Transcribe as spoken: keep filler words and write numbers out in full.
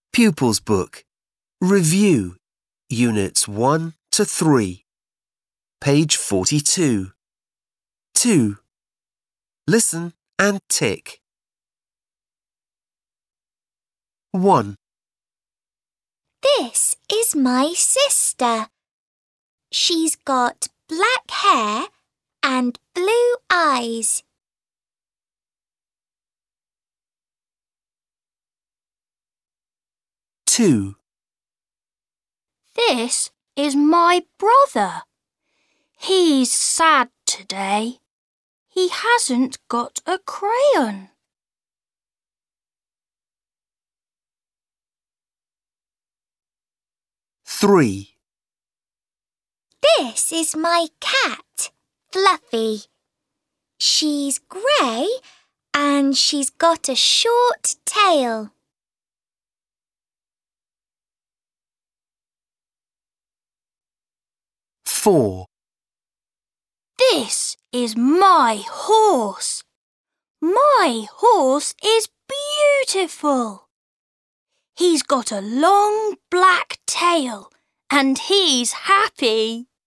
Pupils Book. Review. Units one to three. Page forty-two. two. Listen and tick. one. This is my sister. She's got black hair and blue eyes. two. This is my brother. He's sad today. He hasn't got a crayon. three. This is my cat, Fluffy. She's grey and she's got a short tail. four. This is my horse. My horse is beautiful. He's got a long black tail and he's happy.